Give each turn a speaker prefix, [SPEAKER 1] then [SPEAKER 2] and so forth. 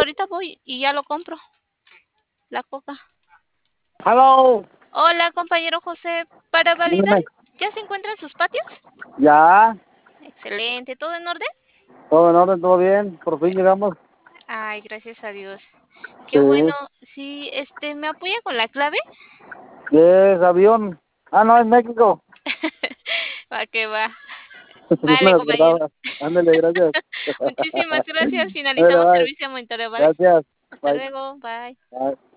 [SPEAKER 1] ahorita voy y ya lo compro, la coca.
[SPEAKER 2] Hello,
[SPEAKER 1] Hola, compañero José. Para validar,
[SPEAKER 2] dígame.
[SPEAKER 1] ¿ya se encuentran sus patios?
[SPEAKER 2] Ya,
[SPEAKER 1] Excelente, ¿todo en orden?
[SPEAKER 2] todo en orden, todo bien. Por fin llegamos.
[SPEAKER 1] Ay, gracias a Dios.
[SPEAKER 2] Sí.
[SPEAKER 1] Qué bueno. Sí, ¿me apoya con la clave?
[SPEAKER 2] ¿Qué es avión? Ah, no, es México.
[SPEAKER 1] Va que va.
[SPEAKER 2] No me
[SPEAKER 1] Vale, compañero.
[SPEAKER 2] acordaba. Ándale, gracias.
[SPEAKER 1] Muchísimas gracias.
[SPEAKER 2] Ándale,
[SPEAKER 1] Finalizamos
[SPEAKER 2] bye.
[SPEAKER 1] servicio a monitoreo, ¿vale?
[SPEAKER 2] Gracias.
[SPEAKER 1] Hasta
[SPEAKER 2] Bye.
[SPEAKER 1] luego. Bye.
[SPEAKER 2] Bye.